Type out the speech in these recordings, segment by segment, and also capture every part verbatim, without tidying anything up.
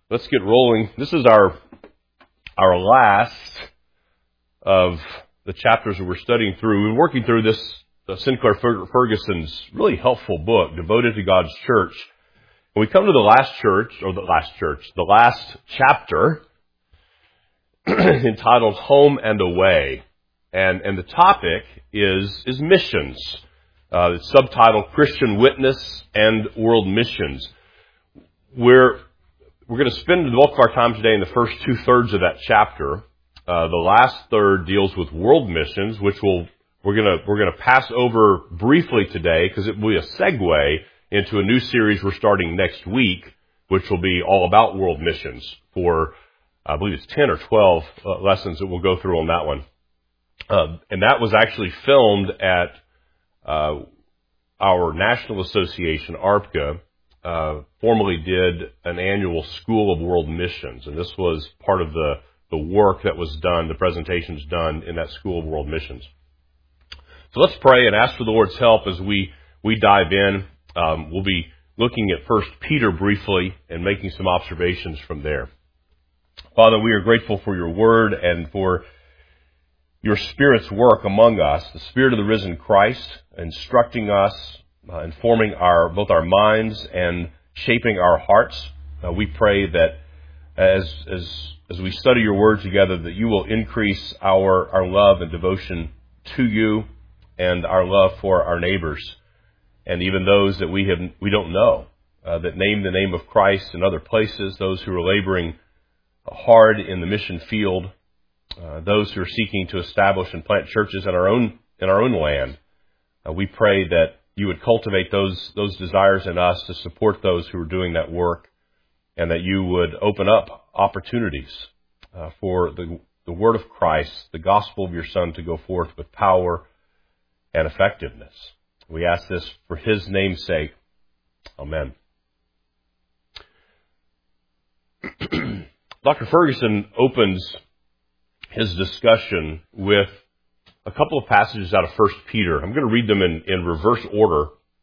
let's get rolling. This is our our last of the chapters that we're studying through. We're working through this uh, Sinclair Ferguson's really helpful book, Devoted to God's Church. When we come to the last church, or the last church, the last chapter, entitled Home and Away. And, and the topic is, is missions. Uh, it's subtitled Christian Witness and World Missions. We're, we're going to spend the bulk of our time today in the first two thirds of that chapter. Uh, the last third deals with world missions, which we'll, we're going to, we're going to pass over briefly today because it will be a segue into a new series we're starting next week, which will be all about world missions for, I believe it's ten or twelve uh, lessons that we'll go through on that one. Uh, and that was actually filmed at uh, our National Association, A R P C A, uh, formerly did an annual School of World Missions. And this was part of the, the work that was done, the presentations done in that School of World Missions. So let's pray and ask for the Lord's help as we, we dive in. Um, we'll be looking at First Peter briefly and making some observations from there. Father, we are grateful for your word and for your Spirit's work among us, the Spirit of the risen Christ, instructing us, uh, informing our both our minds and shaping our hearts. Uh, we pray that as as as we study your word together, that you will increase our, our love and devotion to you and our love for our neighbors, and even those that we have we don't know, uh, that name the name of Christ in other places, those who are laboring hard in the mission field, uh, those who are seeking to establish and plant churches in our own in our own land. Uh, we pray that you would cultivate those those desires in us to support those who are doing that work, and that you would open up opportunities uh, for the the word of Christ, the gospel of your Son, to go forth with power and effectiveness. We ask this for his name's sake. Amen. Doctor Ferguson opens his discussion with a couple of passages out of First Peter. I'm going to read them in, in reverse order,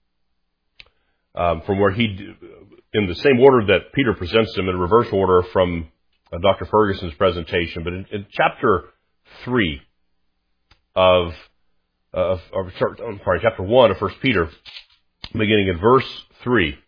um, from where he, in the same order that Peter presents them, in reverse order from uh, Doctor Ferguson's presentation. But in, in chapter three of, of, of, I'm sorry, chapter one of First Peter, beginning in verse three,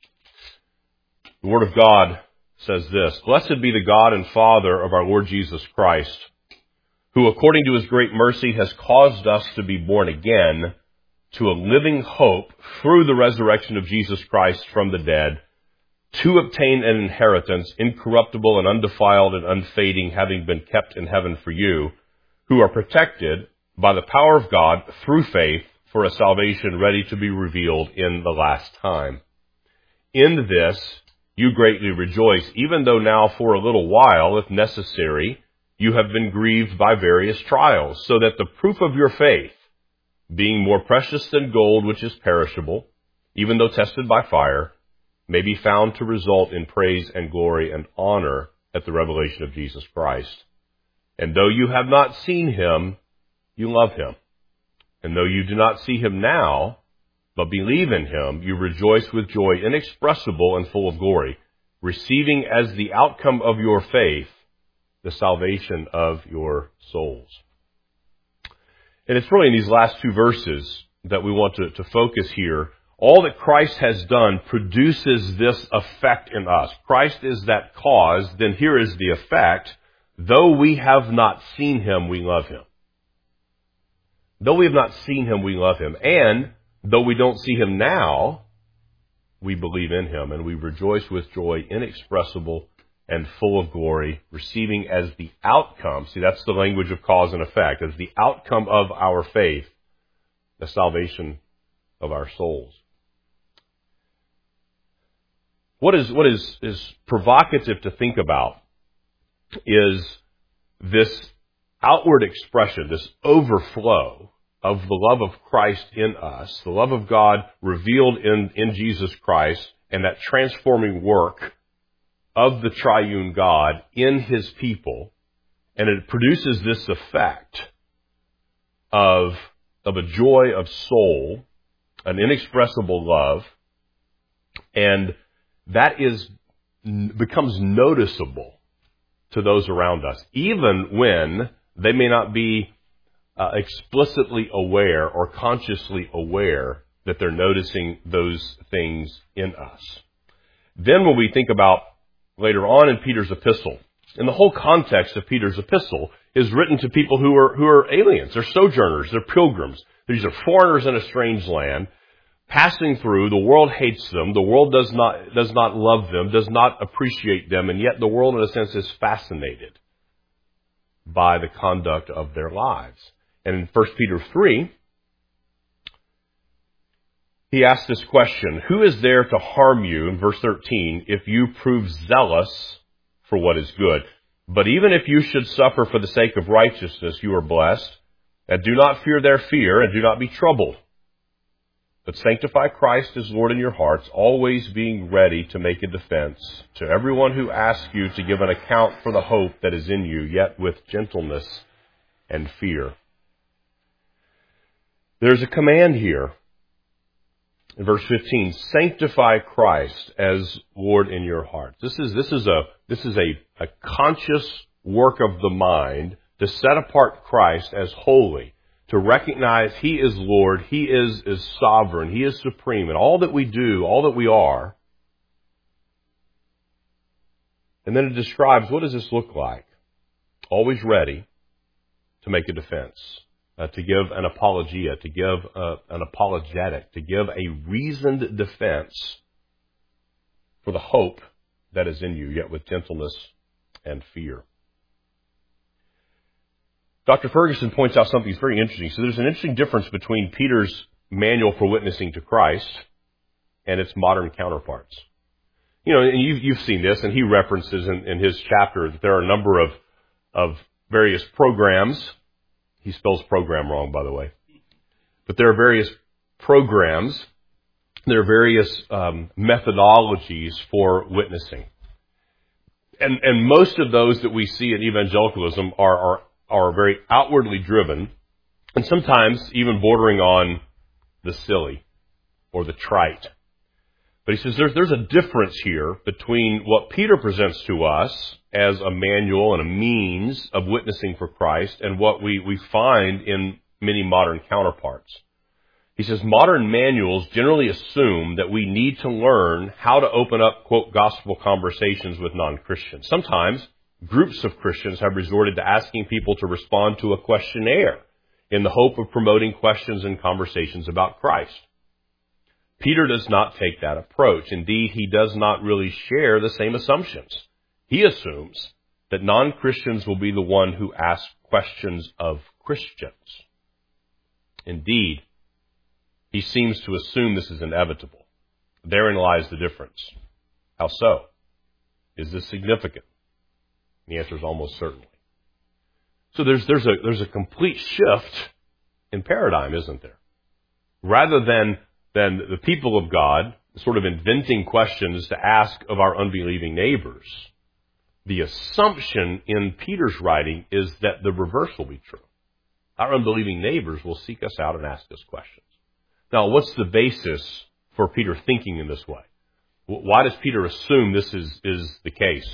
the Word of God says this: Blessed be the God and Father of our Lord Jesus Christ, who according to his great mercy has caused us to be born again to a living hope through the resurrection of Jesus Christ from the dead, to obtain an inheritance incorruptible and undefiled and unfading, having been kept in heaven for you, who are protected by the power of God through faith for a salvation ready to be revealed in the last time. In this you greatly rejoice, even though now for a little while, if necessary, you have been grieved by various trials, so that the proof of your faith, being more precious than gold which is perishable, even though tested by fire, may be found to result in praise and glory and honor at the revelation of Jesus Christ. And though you have not seen him, you love him. And though you do not see him now, but believe in him, you rejoice with joy inexpressible and full of glory, receiving as the outcome of your faith the salvation of your souls. And it's really in these last two verses that we want to, to focus here. All that Christ has done produces this effect in us. Christ is that cause, then here is the effect. Though we have not seen him, we love him. Though we have not seen him, we love him. And though we don't see him now, we believe in him, and we rejoice with joy inexpressible and full of glory, receiving as the outcome, see, that's the language of cause and effect, as the outcome of our faith, the salvation of our souls. What is, what is, is provocative to think about is this outward expression, this overflow of the love of Christ in us, the love of God revealed in, in Jesus Christ, and that transforming work of the triune God in his people. And it produces this effect of, of a joy of soul, an inexpressible love, and that is n- becomes noticeable to those around us, even when they may not be uh, explicitly aware or consciously aware that they're noticing those things in us. Then when we think about later on in Peter's epistle, and the whole context of Peter's epistle is written to people who are who are aliens, they're sojourners, they're pilgrims. These are foreigners in a strange land, passing through. The world hates them. The world does not does not love them, does not appreciate them, and yet the world, in a sense, is fascinated by the conduct of their lives. And in First Peter three, he asks this question: who is there to harm you, in verse thirteen, if you prove zealous for what is good? But even if you should suffer for the sake of righteousness, you are blessed. And do not fear their fear, and do not be troubled. But sanctify Christ as Lord in your hearts, always being ready to make a defense to everyone who asks you to give an account for the hope that is in you, yet with gentleness and fear. There's a command here. In verse fifteen, sanctify Christ as Lord in your heart. This is, this is a, this is a, a conscious work of the mind to set apart Christ as holy, to recognize He is Lord, He is, is sovereign, He is supreme, and all that we do, all that we are. And then it describes, what does this look like? Always ready to make a defense. Uh, to give an apologia, to give uh, an apologetic, to give a reasoned defense for the hope that is in you, yet with gentleness and fear. Doctor Ferguson points out something that's very interesting. So there's an interesting difference between Peter's manual for witnessing to Christ and its modern counterparts. You know, and you've, you've seen this, and he references in, in his chapter that there are a number of, of various programs. He spells program wrong, by the way. But there are various programs. There are various um, methodologies for witnessing. And, and most of those that we see in evangelicalism are, are, are very outwardly driven, and sometimes even bordering on the silly or the trite. But he says there's, there's a difference here between what Peter presents to us as a manual and a means of witnessing for Christ and what we, we find in many modern counterparts. He says modern manuals generally assume that we need to learn how to open up, quote, gospel conversations with non-Christians. Sometimes groups of Christians have resorted to asking people to respond to a questionnaire in the hope of promoting questions and conversations about Christ. Peter does not take that approach. Indeed, he does not really share the same assumptions. He assumes that non-Christians will be the one who asks questions of Christians. Indeed, he seems to assume this is inevitable. Therein lies the difference. How so? Is this significant? The answer is almost certainly. So there's, there's a, there's a complete shift in paradigm, isn't there? Rather than than the people of God sort of inventing questions to ask of our unbelieving neighbors, the assumption in Peter's writing is that the reverse will be true. Our unbelieving neighbors will seek us out and ask us questions. Now, what's the basis for Peter thinking in this way? Why does Peter assume this is, is the case?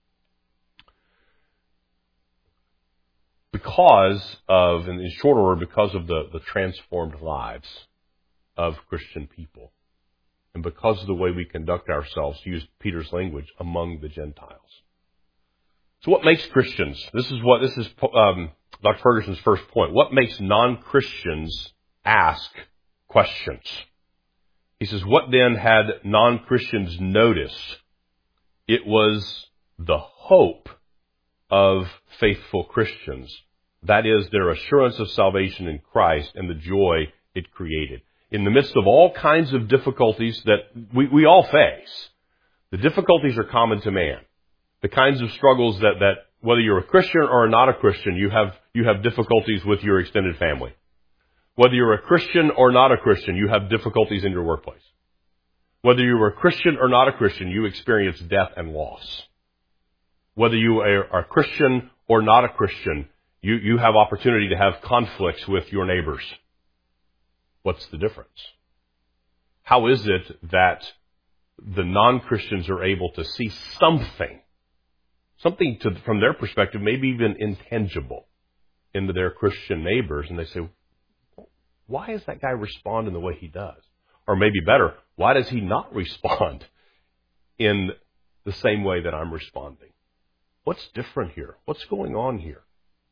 Because of, in short order, because of the, the transformed lives of Christian people, and because of the way we conduct ourselves, to use Peter's language, among the Gentiles. So what makes Christians? This is what this is um, Doctor Ferguson's first point. What makes non-Christians ask questions? He says, what then had non-Christians notice? It was the hope of faithful Christians. That is, their assurance of salvation in Christ and the joy it created. In the midst of all kinds of difficulties that we, we all face, the difficulties are common to man. The kinds of struggles that, that whether you're a Christian or not a Christian, you have, you have difficulties with your extended family. Whether you're a Christian or not a Christian, you have difficulties in your workplace. Whether you are a Christian or not a Christian, you experience death and loss. Whether you are a Christian or not a Christian, you, you have opportunity to have conflicts with your neighbors. What's the difference? How is it that the non-Christians are able to see something, something to, from their perspective, maybe even intangible, into their Christian neighbors, and they say, why is that guy responding the way he does? Or maybe better, why does he not respond in the same way that I'm responding? What's different here? What's going on here?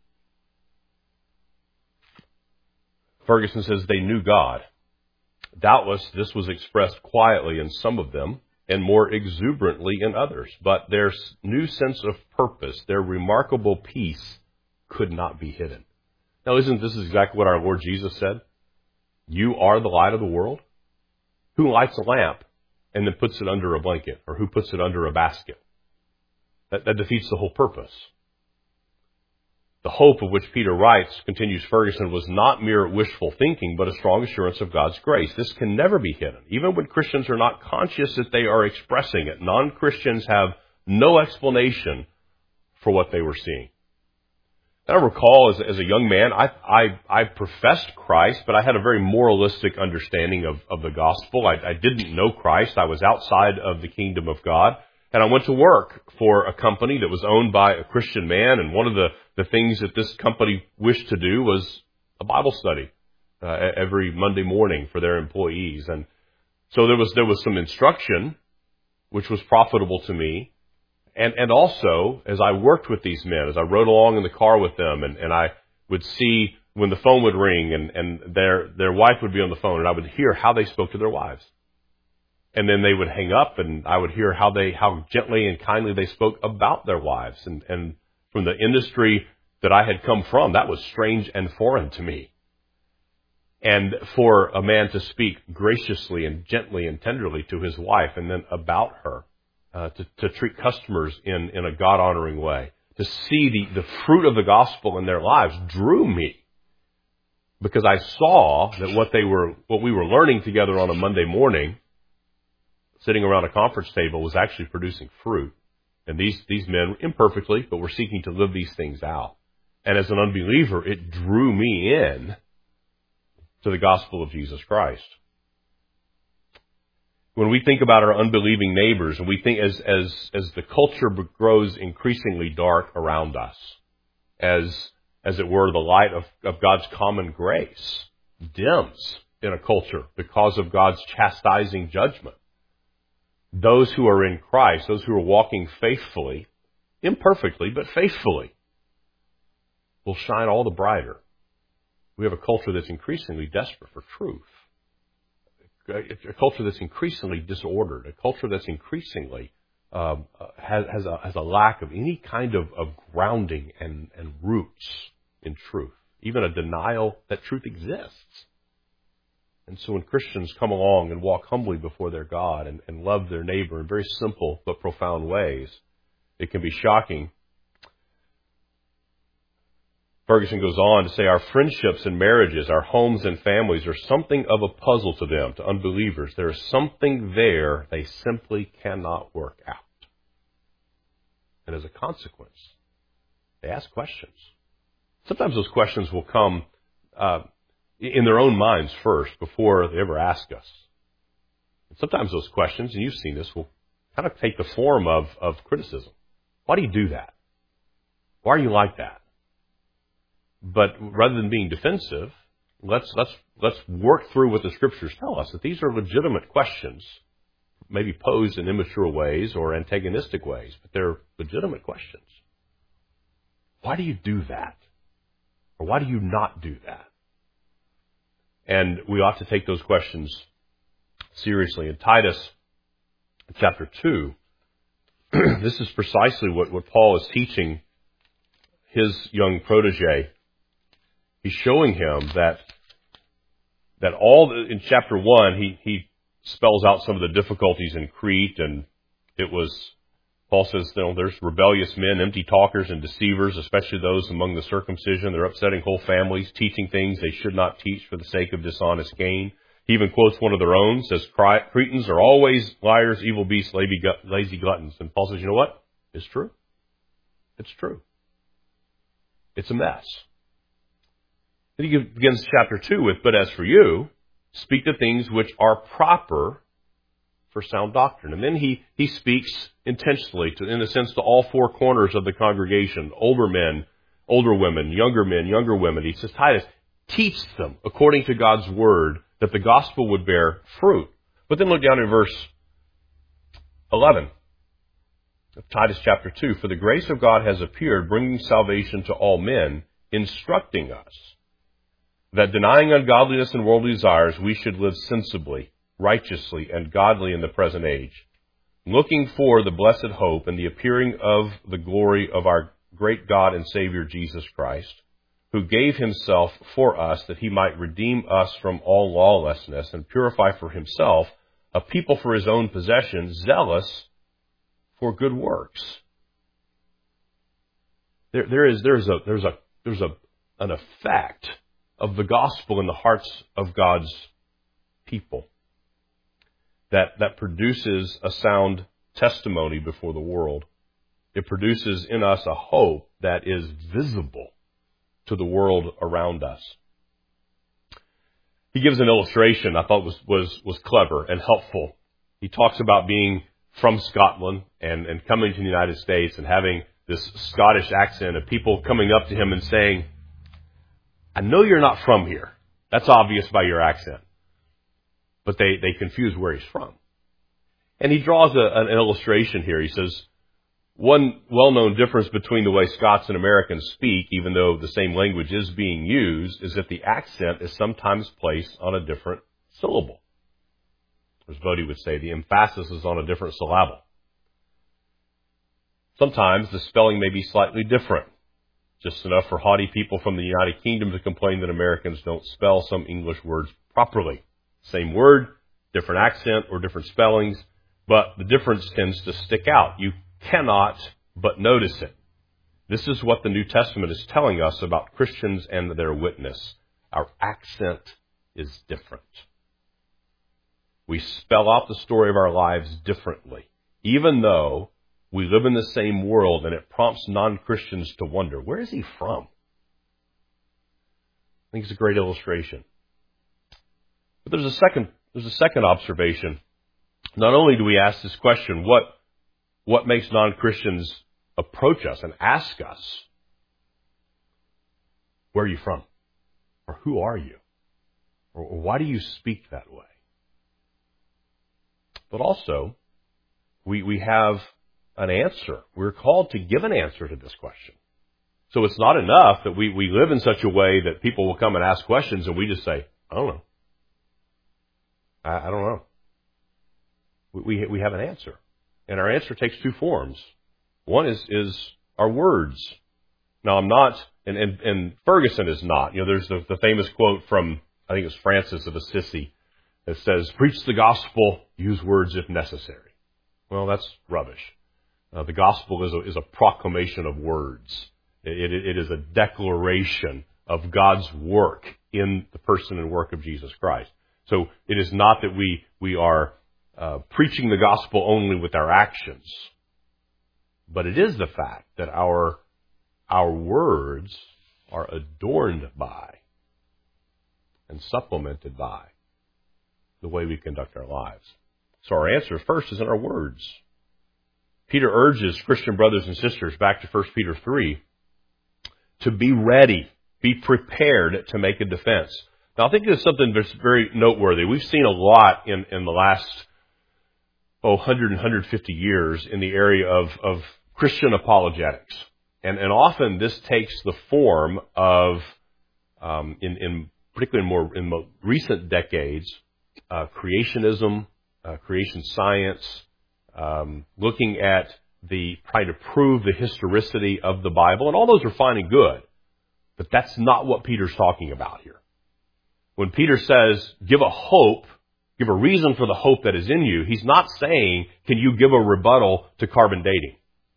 Ferguson says they knew God. Doubtless this was expressed quietly in some of them and more exuberantly in others. But their new sense of purpose, their remarkable peace, could not be hidden. Now, isn't this exactly what our Lord Jesus said? You are the light of the world. Who lights a lamp and then puts it under a blanket, or who puts it under a basket? That, that defeats the whole purpose. The hope of which Peter writes, continues Ferguson, was not mere wishful thinking, but a strong assurance of God's grace. This can never be hidden. Even when Christians are not conscious that they are expressing it, non-Christians have no explanation for what they were seeing. I recall as, as a young man, I, I, I professed Christ, but I had a very moralistic understanding of, of the gospel. I, I didn't know Christ. I was outside of the kingdom of God. And I went to work for a company that was owned by a Christian man. And one of the, the things that this company wished to do was a Bible study uh, every Monday morning for their employees. And so there was, there was some instruction, which was profitable to me. And, and also, as I worked with these men, as I rode along in the car with them, and, and I would see when the phone would ring and, and their, their wife would be on the phone, and I would hear how they spoke to their wives. And then they would hang up, and I would hear how they, how gently and kindly they spoke about their wives. And, and from the industry that I had come from, that was strange and foreign to me. And for a man to speak graciously and gently and tenderly to his wife, and then about her, Uh, to, to treat customers in, in a God-honoring way, to see the, the fruit of the gospel in their lives drew me, because I saw that what they were, what we were learning together on a Monday morning, sitting around a conference table, was actually producing fruit. And these, these men, imperfectly, but were seeking to live these things out. And as an unbeliever, it drew me in to the gospel of Jesus Christ. When we think about our unbelieving neighbors, and we think as, as, as the culture grows increasingly dark around us, as, as it were, the light of, of God's common grace dims in a culture because of God's chastising judgment, those who are in Christ, those who are walking faithfully, imperfectly, but faithfully, will shine all the brighter. We have a culture that's increasingly desperate for truth. A culture that's increasingly disordered, a culture that's increasingly um, has, has, a, has a lack of any kind of, of grounding and, and roots in truth, even a denial that truth exists. And so when Christians come along and walk humbly before their God and, and love their neighbor in very simple but profound ways, it can be shocking. Ferguson goes on to say our friendships and marriages, our homes and families are something of a puzzle to them, to unbelievers. There is something there they simply cannot work out. And as a consequence, they ask questions. Sometimes those questions will come uh, in their own minds first before they ever ask us. And sometimes those questions, and you've seen this, will kind of take the form of, of criticism. Why do you do that? Why are you like that? But rather than being defensive, let's let's let's work through what the Scriptures tell us, that these are legitimate questions, maybe posed in immature ways or antagonistic ways, but they're legitimate questions. Why do you do that? Or why do you not do that? And we ought to take those questions seriously. In Titus chapter two, this is precisely what, what Paul is teaching his young protege. He's showing him that that all the, in chapter one, he, he spells out some of the difficulties in Crete, and it was, Paul says, you know, there's rebellious men, empty talkers and deceivers, especially those among the circumcision. They're upsetting whole families, teaching things they should not teach for the sake of dishonest gain. He even quotes one of their own, says, Cretans are always liars, evil beasts, lazy gluttons. And Paul says, you know what? It's true. It's true. It's a mess. Then he begins chapter two with, but as for you, speak the things which are proper for sound doctrine. And then he, he speaks intentionally, to, in a sense, to all four corners of the congregation, older men, older women, younger men, younger women. He says, Titus, teach them according to God's word that the gospel would bear fruit. But then look down in verse eleven of Titus chapter two. For the grace of God has appeared, bringing salvation to all men, instructing us that denying ungodliness and worldly desires, we should live sensibly, righteously, and godly in the present age, looking for the blessed hope and the appearing of the glory of our great God and Savior Jesus Christ, who gave himself for us that he might redeem us from all lawlessness and purify for himself a people for his own possession, zealous for good works. There, there is, there's a, there's a, there's a, an effect of the gospel in the hearts of God's people that, that produces a sound testimony before the world. It produces in us a hope that is visible to the world around us. He gives an illustration I thought was, was, was clever and helpful. He talks about being from Scotland and, and coming to the United States and having this Scottish accent of people coming up to him and saying, I know you're not from here. That's obvious by your accent. But they, they confuse where he's from. And he draws a, an illustration here. He says, one well-known difference between the way Scots and Americans speak, even though the same language is being used, is that the accent is sometimes placed on a different syllable. As Bodie would say, the emphasis is on a different syllable. Sometimes the spelling may be slightly different. Just enough for haughty people from the United Kingdom to complain that Americans don't spell some English words properly. Same word, different accent or different spellings, but the difference tends to stick out. You cannot but notice it. This is what the New Testament is telling us about Christians and their witness. Our accent is different. We spell out the story of our lives differently, even though we live in the same world, and it prompts non-Christians to wonder, where is he from? I think it's a great illustration. But there's a second, there's a second observation. Not only do we ask this question, what What makes non-Christians approach us and ask us, where are you from? Or who are you? Or why do you speak that way? But also, we, we have an answer. We're called to give an answer to this question. So it's not enough that we, we live in such a way that people will come and ask questions and we just say, I don't know. I, I don't know. We, we, we have an answer. And our answer takes two forms. One is, is our words. Now, I'm not, and, and, and Ferguson is not. You know, there's the, the famous quote from, I think it was Francis of Assisi, that says, preach the gospel, use words if necessary. Well, that's rubbish. Uh, the gospel is a, is a proclamation of words. It, it, it is a declaration of God's work in the person and work of Jesus Christ. So it is not that we, we are Uh, preaching the gospel only with our actions. But it is the fact that our, our words are adorned by and supplemented by the way we conduct our lives. So our answer first is in our words. Peter urges Christian brothers and sisters, back to First Peter three, to be ready, be prepared to make a defense. Now I think there's something that's very noteworthy. We've seen a lot in, in the last oh, one hundred and one hundred fifty years in the area of, of Christian apologetics. And, and often this takes the form of, um, in, in particularly in more, in more recent decades, uh, creationism, uh, creation science, um, looking at the, trying to prove the historicity of the Bible. And all those are fine and good. But that's not what Peter's talking about here. When Peter says, give a hope, give a reason for the hope that is in you, he's not saying, can you give a rebuttal to carbon dating?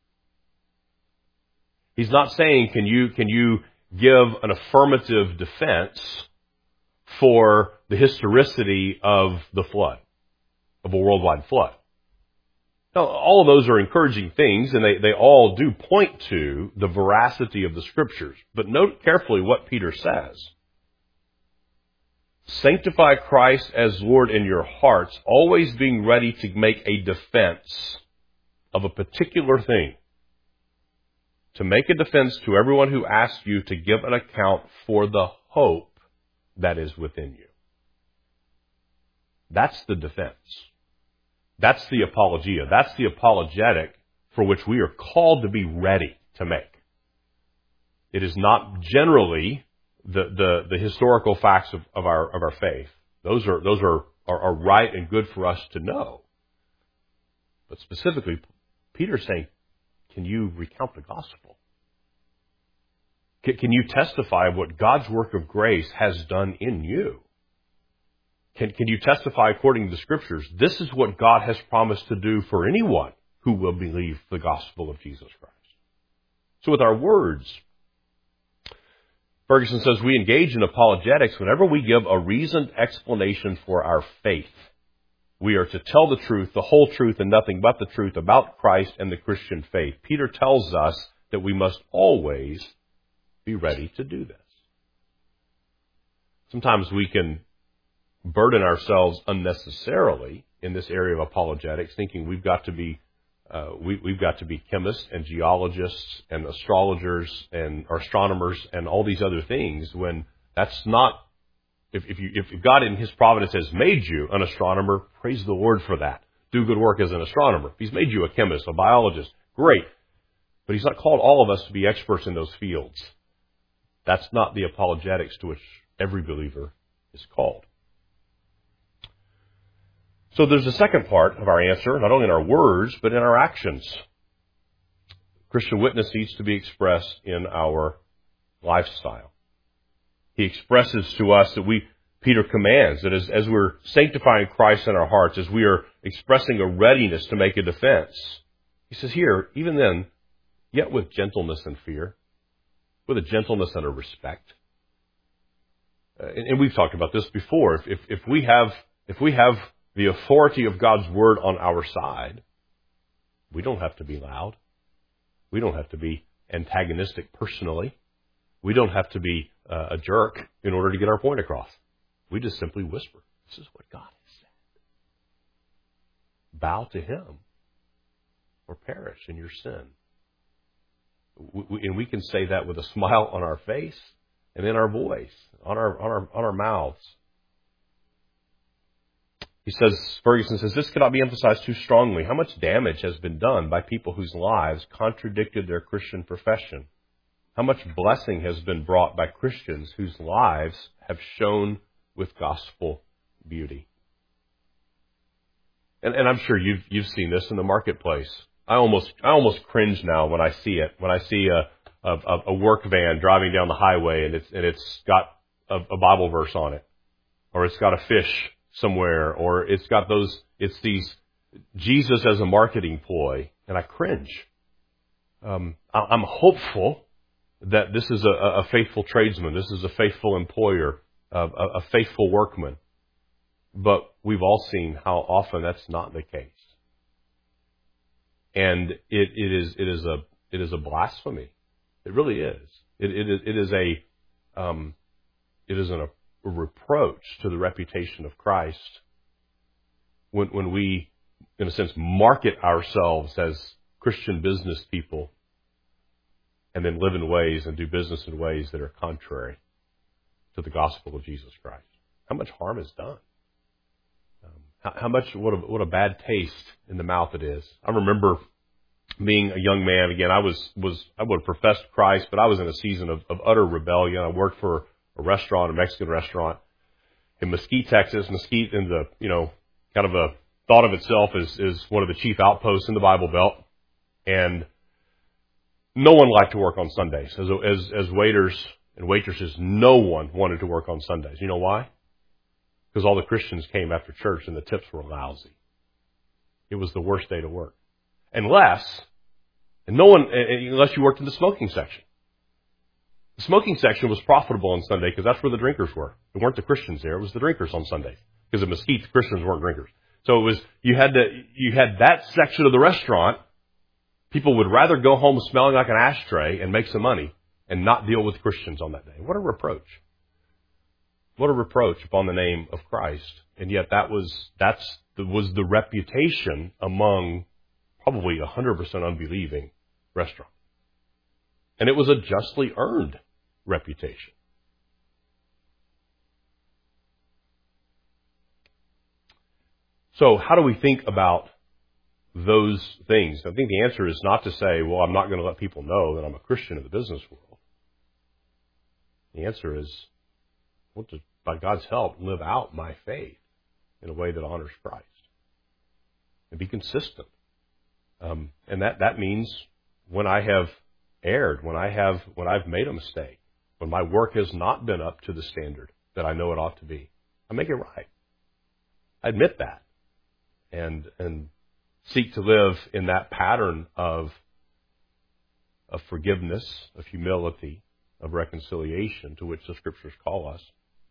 He's not saying, can you, can you give an affirmative defense for the historicity of the flood, of a worldwide flood. Now, all of those are encouraging things, and they, they all do point to the veracity of the Scriptures. But note carefully what Peter says. Sanctify Christ as Lord in your hearts, always being ready to make a defense of a particular thing. To make a defense to everyone who asks you to give an account for the hope that is within you. That's the defense. That's the apologia. That's the apologetic for which we are called to be ready to make. It is not generally the, the, the historical facts of, of our of our faith. Those are those are, are, are right and good for us to know. But specifically, Peter's saying, can you recount the gospel? Can, can you testify of what God's work of grace has done in you? Can, can you testify according to the Scriptures? This is what God has promised to do for anyone who will believe the gospel of Jesus Christ. So with our words, Ferguson says we engage in apologetics whenever we give a reasoned explanation for our faith. We are to tell the truth, the whole truth, and nothing but the truth about Christ and the Christian faith. Peter tells us that we must always be ready to do this. Sometimes we can burden ourselves unnecessarily in this area of apologetics, thinking we've got to be uh, we, we've got to be chemists and geologists and astrologers and astronomers and all these other things. When that's not, if, if you if God in His providence has made you an astronomer, praise the Lord for that. Do good work as an astronomer. If He's made you a chemist, a biologist, great. But He's not called all of us to be experts in those fields. That's not the apologetics to which every believer is called. So there's a second part of our answer, not only in our words, but in our actions. Christian witness needs to be expressed in our lifestyle. He expresses to us that we, Peter commands, that as, as we're sanctifying Christ in our hearts, as we are expressing a readiness to make a defense, he says here, even then, yet with gentleness and fear, with a gentleness and a respect. Uh, and, and we've talked about this before. If, if, if we have, if we have the authority of God's Word on our side, we don't have to be loud. We don't have to be antagonistic personally. We don't have to be uh, a jerk in order to get our point across. We just simply whisper, this is what God has said. Bow to Him or perish in your sin. We, we, and we can say that with a smile on our face and in our voice, on our on our on our mouths. He says, Ferguson says, this cannot be emphasized too strongly. How much damage has been done by people whose lives contradicted their Christian profession? How much blessing has been brought by Christians whose lives have shone with gospel beauty? And, and I'm sure you've you've seen this in the marketplace. I almost I almost cringe now when I see it. When I see a a, a work van driving down the highway and it's and it's got a, a Bible verse on it, or it's got a fish somewhere, or it's got those, it's these Jesus as a marketing ploy, and I cringe. Um, I'm hopeful that this is a, a faithful tradesman, this is a faithful employer, a, a faithful workman. But we've all seen how often that's not the case, and it, it is it is a it is a blasphemy. It really is. It it is it is a um, it is an a reproach to the reputation of Christ when, when we, in a sense, market ourselves as Christian business people and then live in ways and do business in ways that are contrary to the gospel of Jesus Christ. How much harm is done? Um, how, how much, what a, what a bad taste in the mouth it is. I remember being a young man, again, I was, was I would have professed Christ, but I was in a season of, of utter rebellion. I worked for a restaurant, a Mexican restaurant in Mesquite, Texas. Mesquite, in the, you know, kind of a thought of itself is, is one of the chief outposts in the Bible Belt. And no one liked to work on Sundays. As, as, as waiters and waitresses, no one wanted to work on Sundays. You know why? Because all the Christians came after church and the tips were lousy. It was the worst day to work. Unless, and no one, unless you worked in the smoking section. The smoking section was profitable on Sunday because that's where the drinkers were. It weren't the Christians there; it was the drinkers on Sundays. Because at Mesquite, the Christians weren't drinkers. So it was you had to you had that section of the restaurant. People would rather go home smelling like an ashtray and make some money and not deal with Christians on that day. What a reproach! What a reproach upon the name of Christ. And yet that was, that's, was the reputation among probably one hundred percent unbelieving restaurant. And it was a justly earned reputation. So how do we think about those things? I think the answer is not to say, well, I'm not going to let people know that I'm a Christian in the business world. The answer is, I want to, by God's help, live out my faith in a way that honors Christ and be consistent. Um, and that, that means when I have erred, when I have, when I've made a mistake, when my work has not been up to the standard that I know it ought to be, I make it right. I admit that and, and seek to live in that pattern of, of forgiveness, of humility, of reconciliation to which the Scriptures call us.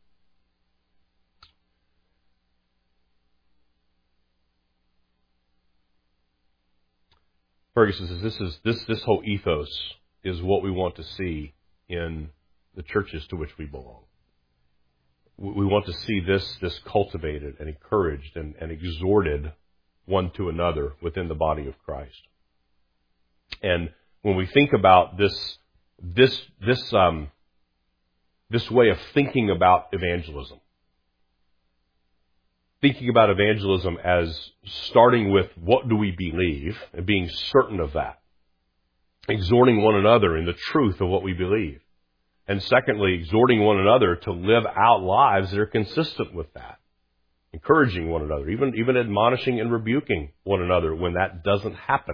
Ferguson says this is this this whole ethos is what we want to see in the churches to which we belong. We want to see this this cultivated and encouraged and, and exhorted one to another within the body of Christ. And when we think about this this this um this way of thinking about evangelism, thinking about evangelism as starting with what do we believe and being certain of that, exhorting one another in the truth of what we believe, and secondly, exhorting one another to live out lives that are consistent with that, encouraging one another, even, even admonishing and rebuking one another when that doesn't happen.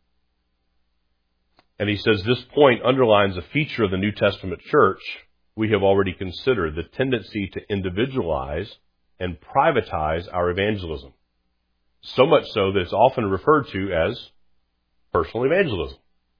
And he says this point underlines a feature of the New Testament church we have already considered, the tendency to individualize and privatize our evangelism. So much so that it's often referred to as personal evangelism.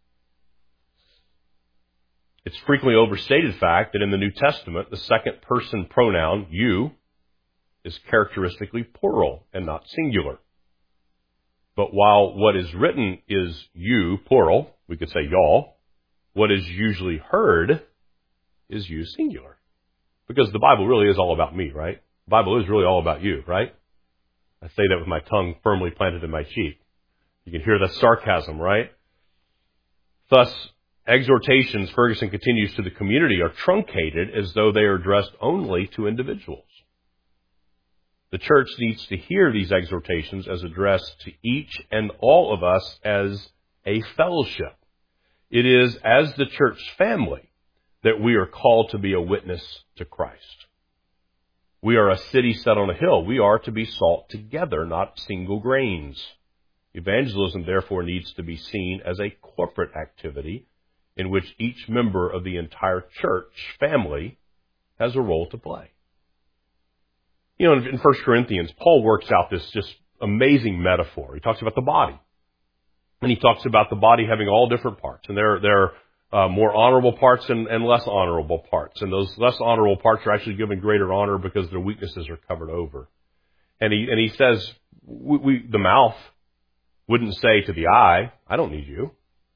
It's frequently overstated fact that in the New Testament, the second person pronoun, you, is characteristically plural and not singular. But while what is written is you, plural, we could say y'all, what is usually heard is you, singular. Because the Bible really is all about me, right? The Bible is really all about you, right? I say that with my tongue firmly planted in my cheek. You can hear that sarcasm, right? Thus, exhortations, Ferguson continues, to the community are truncated as though they are addressed only to individuals. The church needs to hear these exhortations as addressed to each and all of us as a fellowship. It is as the church family that we are called to be a witness to Christ. We are a city set on a hill. We are to be salt together, not single grains. Evangelism, therefore, needs to be seen as a corporate activity in which each member of the entire church family has a role to play. You know, in First Corinthians, Paul works out this just amazing metaphor. He talks about the body. And he talks about the body having all different parts. And there, there are uh, more honorable parts and, and less honorable parts. And those less honorable parts are actually given greater honor because their weaknesses are covered over. And he, and he says, we, we, the mouth wouldn't say to the eye, I don't need you.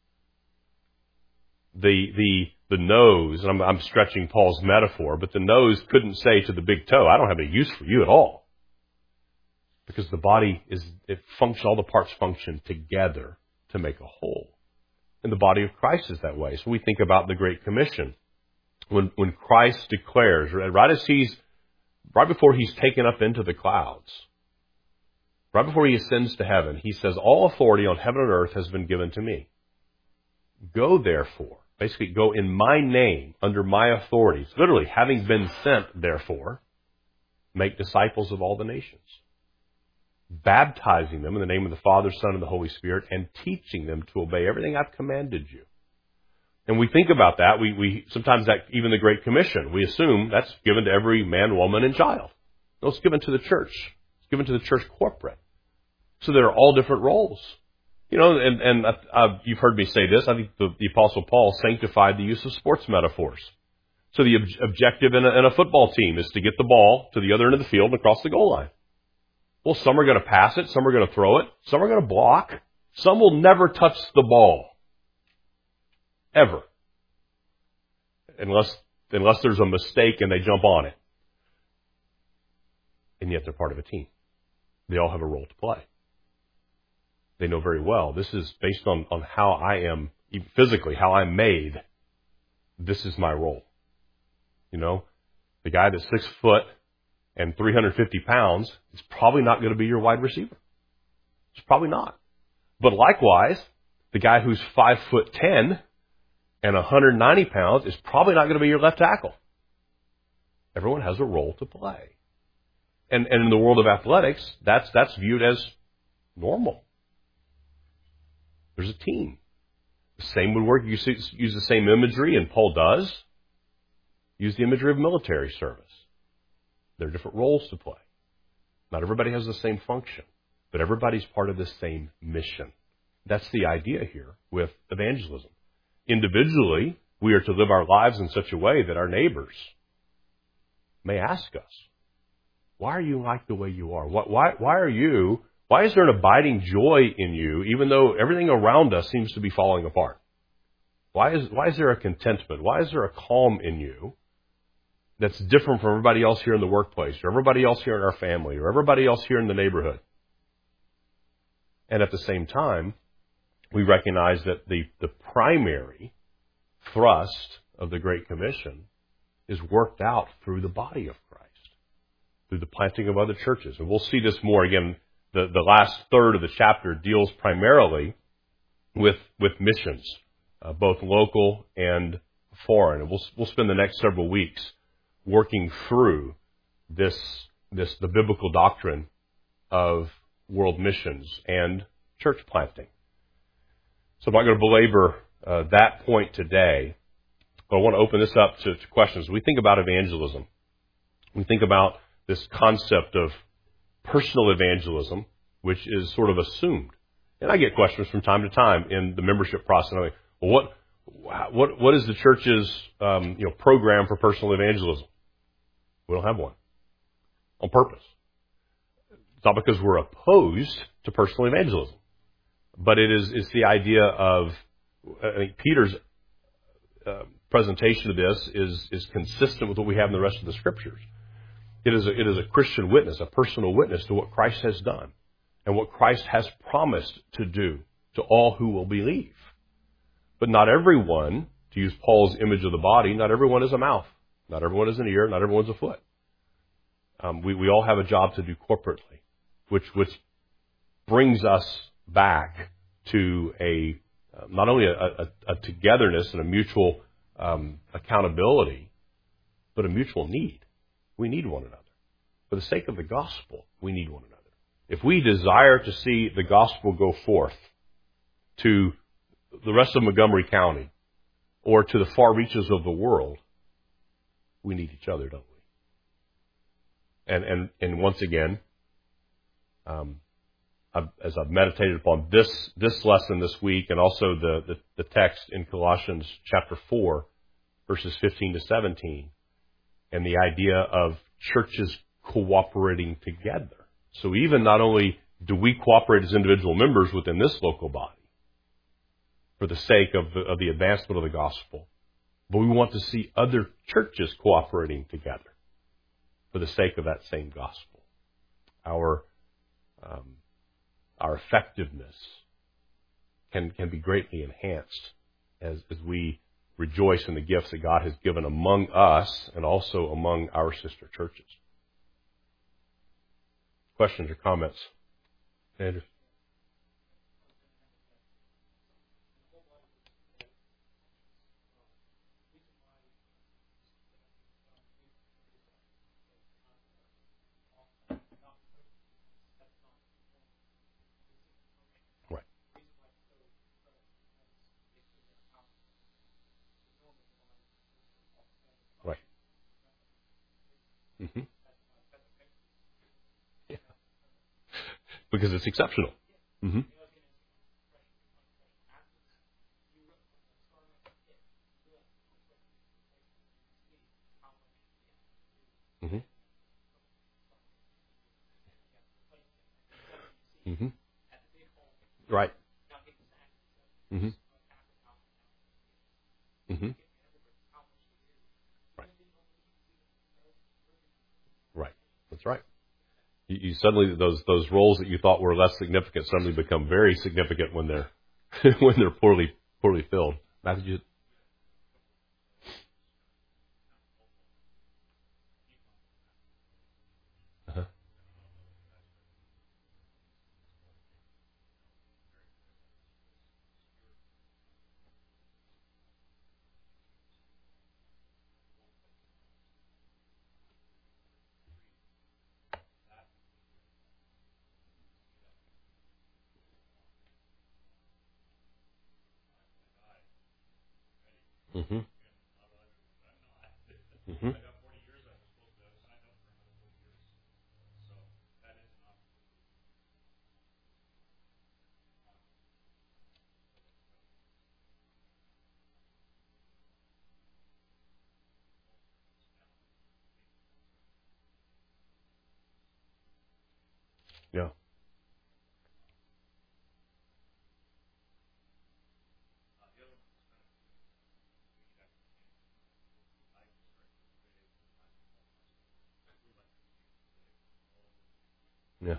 The, the, the nose, and I'm, I'm stretching Paul's metaphor, but the nose couldn't say to the big toe, I don't have any use for you at all. Because the body is, it functions, all the parts function together to make a whole. And the body of Christ is that way. So we think about the Great Commission. When, when Christ declares, right as he's, right before he's taken up into the clouds, right before he ascends to heaven, he says, all authority on heaven and earth has been given to me. Go therefore, basically go in my name, under my authority, literally having been sent, therefore, make disciples of all the nations, baptizing them in the name of the Father, Son, and the Holy Spirit, and teaching them to obey everything I've commanded you. And we think about that, we, we sometimes that even the Great Commission, we assume that's given to every man, woman, and child. No, it's given to the church. It's given to the church corporate. So there are all different roles. You know, and, and uh, you've heard me say this. I think the, the Apostle Paul sanctified the use of sports metaphors. So the ob- objective in a, in a football team is to get the ball to the other end of the field and across the goal line. Well, some are going to pass it. Some are going to throw it. Some are going to block. Some will never touch the ball. Ever. Unless, unless there's a mistake and they jump on it. and yet they're part of a team. They all have a role to play. They know very well, this is based on, on how I am, even physically, how I'm made. This is my role. You know, the guy that's six foot and three hundred fifty pounds is probably not going to be your wide receiver. It's probably not. But likewise, the guy who's five foot ten and one hundred ninety pounds is probably not going to be your left tackle. Everyone has a role to play. And, and in the world of athletics, that's, that's viewed as normal. There's a team. The same would work. You see, use the same imagery, and Paul does. Use the imagery of military service. There are different roles to play. Not everybody has the same function, but everybody's part of the same mission. That's the idea here with evangelism. Individually, we are to live our lives in such a way that our neighbors may ask us, why are you like the way you are? Why, why are you, why is there an abiding joy in you, even though everything around us seems to be falling apart? Why is, why is there a contentment? Why is there a calm in you that's different from everybody else here in the workplace, or everybody else here in our family, or everybody else here in the neighborhood? And at the same time, we recognize that the, the primary thrust of the Great Commission is worked out through the body of Christ, through the planting of other churches. And we'll see this more again. The, the last third of the chapter deals primarily with, with missions, uh, both local and foreign. And we'll, we'll spend the next several weeks working through this, this, the biblical doctrine of world missions and church planting. So I'm not going to belabor uh, that point today, but I want to open this up to, to questions. We think about evangelism. We think about this concept of personal evangelism, which is sort of assumed. And I get questions from time to time in the membership process. I'm like, well, what, what, what is the church's um, you know, program for personal evangelism? We don't have one on purpose. It's not because we're opposed to personal evangelism, but it is it's the idea of, I think Peter's uh, presentation of this is is consistent with what we have in the rest of the Scriptures. It is a, it is a Christian witness, a personal witness to what Christ has done and what Christ has promised to do to all who will believe. But not everyone, to use Paul's image of the body, not everyone is a mouth, not everyone is an ear, not everyone's a foot. Um, we, we all have a job to do corporately, which which brings us back to a uh, not only a, a, a togetherness and a mutual um, accountability, but a mutual need. We need one another. For the sake of the gospel, we need one another. If we desire to see the gospel go forth to the rest of Montgomery County or to the far reaches of the world, we need each other, don't we? And and and once again, um, I've, as I've meditated upon this this lesson this week, and also the, the the text in Colossians chapter four, verses fifteen to seventeen, and the idea of churches cooperating together. So even not only do we cooperate as individual members within this local body for the sake of the, of the advancement of the gospel, but we want to see other churches cooperating together for the sake of that same gospel. Our um, our effectiveness can can be greatly enhanced as, as we rejoice in the gifts that God has given among us and also among our sister churches. Questions or comments? Andrew? Right. Right. Mm-hmm. Yeah. Because it's exceptional. Mm-hmm. Mm-hmm. Mm-hmm. Right. Mm-hmm. Mm-hmm. Right. Right. That's right. You, you suddenly those those roles that you thought were less significant suddenly become very significant when they're when they're poorly poorly filled. Matthew. Uh-huh. Mm-hmm. Mm-hmm. Yeah. Yeah.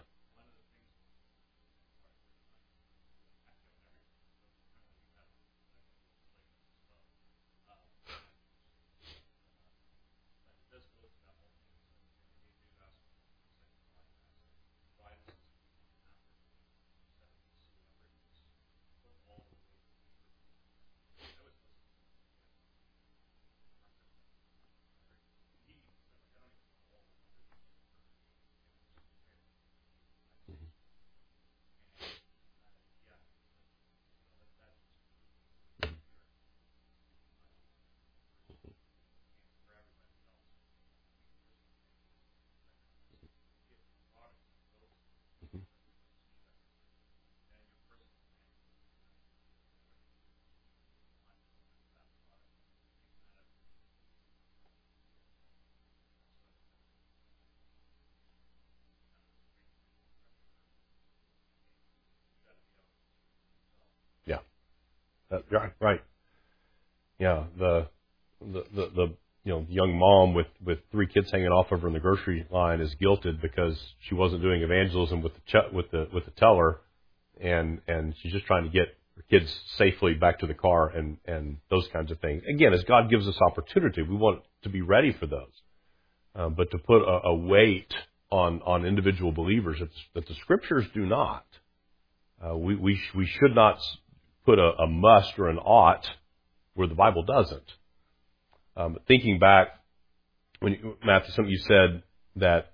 Yeah. That, right. Right. Yeah. The, the the the you know young mom with with three kids hanging off of her in the grocery line is guilted because she wasn't doing evangelism with the ch- with the with the teller, and and she's just trying to get her kids safely back to the car and and those kinds of things. Again, as God gives us opportunity, we want to be ready for those. Uh, but to put a, a weight on on individual believers that, that the Scriptures do not. Uh, we we sh- we should not put a, a must or an ought where the Bible doesn't. Um, thinking back, when you, Matthew, something you said that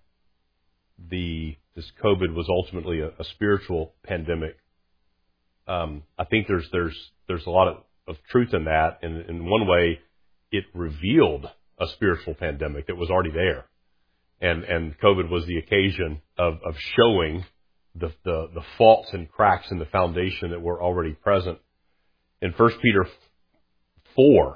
the this COVID was ultimately a, a spiritual pandemic. Um, I think there's there's there's a lot of, of truth in that. And in one way, it revealed a spiritual pandemic that was already there, and and COVID was the occasion of of showing the the, the faults and cracks in the foundation that were already present. In First Peter four,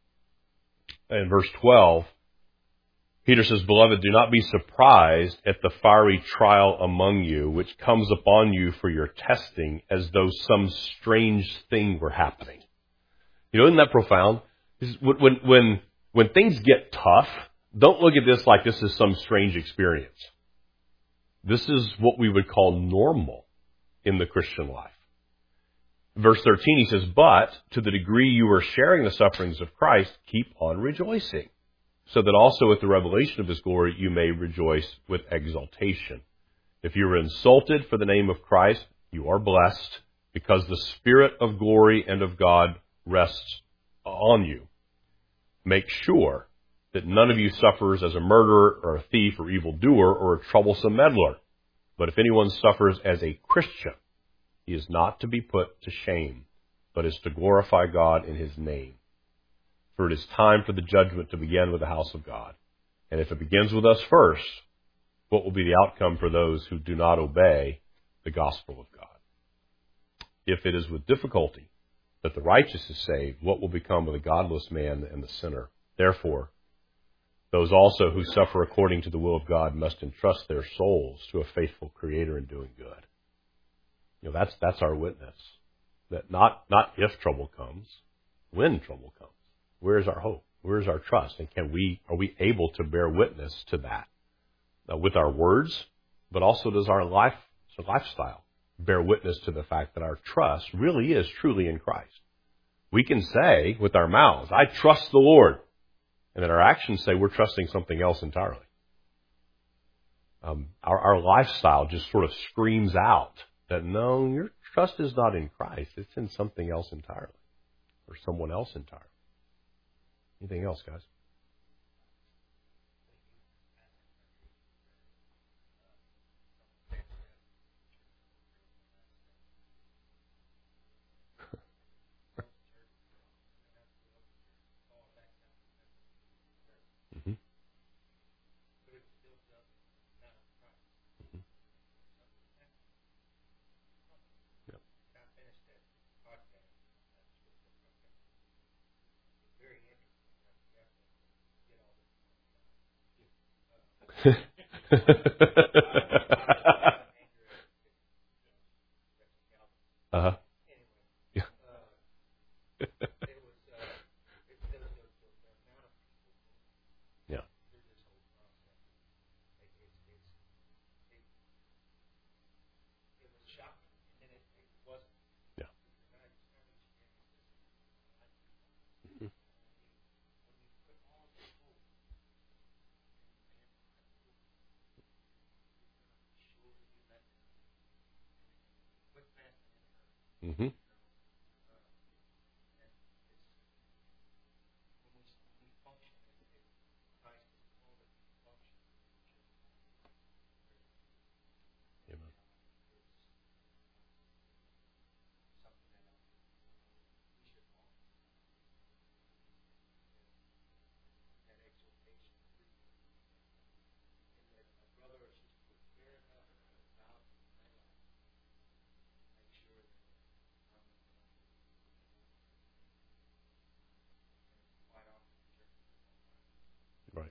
in verse twelve, Peter says, "Beloved, do not be surprised at the fiery trial among you, which comes upon you for your testing, as though some strange thing were happening." You know, isn't that profound? When, when, when things get tough, don't look at this like this is some strange experience. This is what we would call normal in the Christian life. Verse thirteen, he says, "But to the degree you are sharing the sufferings of Christ, keep on rejoicing, so that also at the revelation of his glory you may rejoice with exultation. If you are insulted for the name of Christ, you are blessed, because the Spirit of glory and of God rests on you. Make sure that none of you suffers as a murderer or a thief or evildoer or a troublesome meddler. But if anyone suffers as a Christian, he is not to be put to shame, but is to glorify God in his name. For it is time for the judgment to begin with the house of God. And if it begins with us first, what will be the outcome for those who do not obey the gospel of God? If it is with difficulty that the righteous is saved, what will become of the godless man and the sinner? Therefore, those also who suffer according to the will of God must entrust their souls to a faithful Creator in doing good." You know, that's that's our witness. That not not if trouble comes, when trouble comes. Where is our hope? Where is our trust? And can we are we able to bear witness to that uh, with our words, but also does our life, so lifestyle bear witness to the fact that our trust really is truly in Christ. We can say with our mouths, I trust the Lord, and then our actions say we're trusting something else entirely. Um, our, our lifestyle just sort of screams out that no, your trust is not in Christ. It's in something else entirely, or someone else entirely. Anything else, guys? Mm-hmm. uh-huh. Yeah. Yeah. Yeah. Mm-hmm. Amen. Right.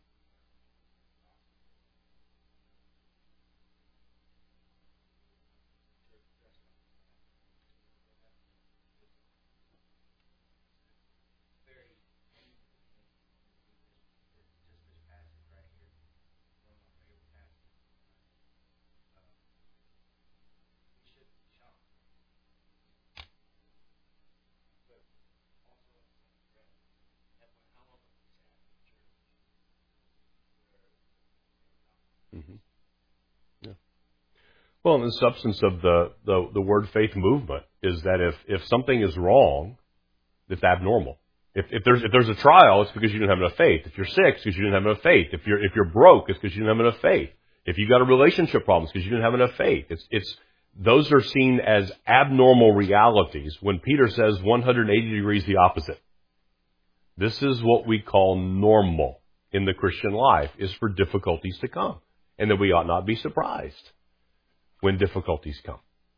Mm-hmm. Yeah. Well, and the substance of the, the, the word faith movement is that if, if something is wrong, it's abnormal. If, if there's if there's a trial, it's because you didn't have enough faith. If you're sick, it's because you didn't have enough faith. If you're if you're broke, it's because you didn't have enough faith. If you got a relationship problem, it's because you didn't have enough faith. It's it's those are seen as abnormal realities. When Peter says one hundred eighty degrees the opposite, this is what we call normal in the Christian life, is for difficulties to come, and that we ought not be surprised when difficulties come.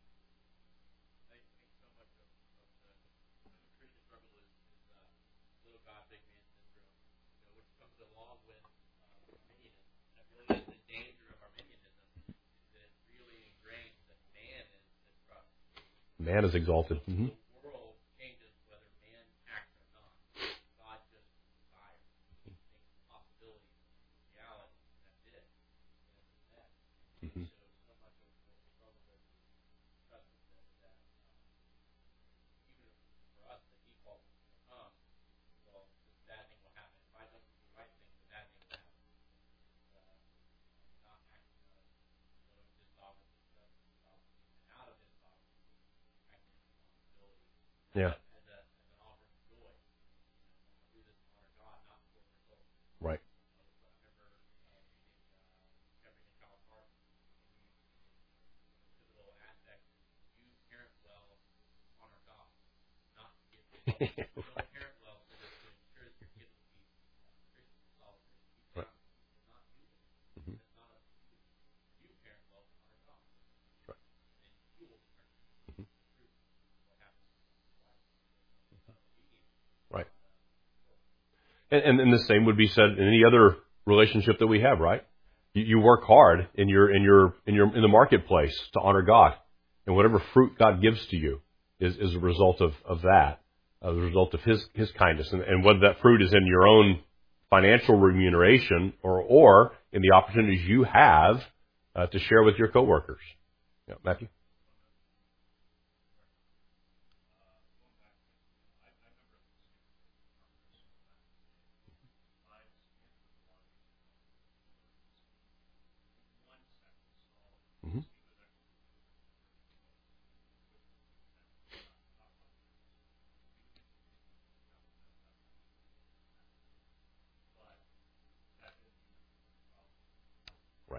Man is exalted. Mm-hmm. Mm-hmm. Yeah. Right. Right. Right. Mm-hmm. Right. Mm-hmm. Right. And, and and the same would be said in any other relationship that we have, right? You, you work hard in your in your in your in the marketplace to honor God, and whatever fruit God gives to you is, is a result of, of that, as a result of His His kindness, and, and whether that fruit is in your own financial remuneration or or in the opportunities you have uh, to share with your coworkers. Yeah, Matthew? Mm-hmm. Right.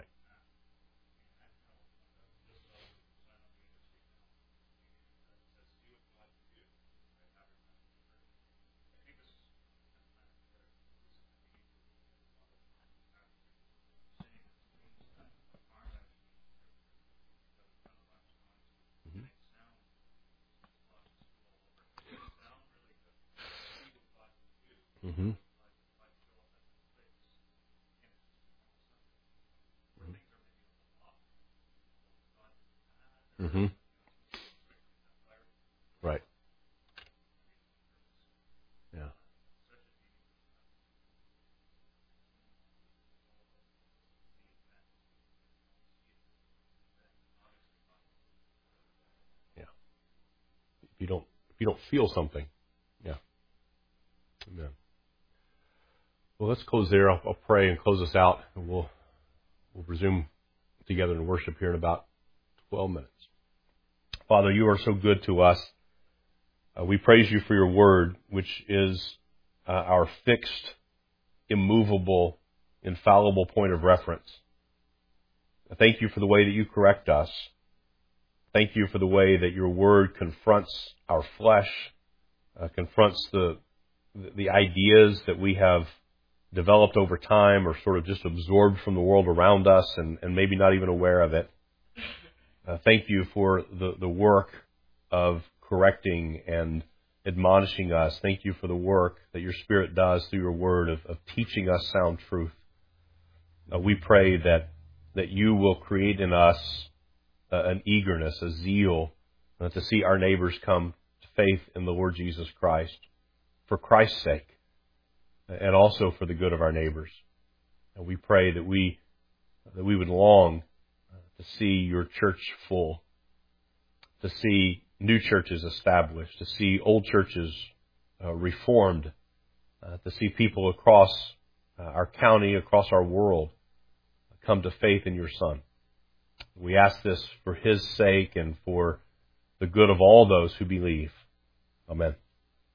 Mm-hmm. Mm-hmm. Right. Yeah. Yeah. If you don't, if you don't feel something. Yeah. Amen. Well, let's close there. I'll, I'll pray and close us out, and we'll we'll resume together in worship here in about twelve minutes. Father, you are so good to us. Uh, we praise you for your word, which is uh, our fixed, immovable, infallible point of reference. I thank you for the way that you correct us. Thank you for the way that your word confronts our flesh, uh, confronts the the ideas that we have developed over time or sort of just absorbed from the world around us and, and maybe not even aware of it. Uh, thank you for the, the work of correcting and admonishing us. Thank you for the work that your Spirit does through your word of, of teaching us sound truth. Uh, we pray that that you will create in us uh, an eagerness, a zeal uh, to see our neighbors come to faith in the Lord Jesus Christ for Christ's sake and also for the good of our neighbors. And we pray that we that we would long to see your church full, to see new churches established, to see old churches uh, reformed, uh, to see people across uh, our county, across our world, come to faith in your Son. We ask this for his sake and for the good of all those who believe. Amen.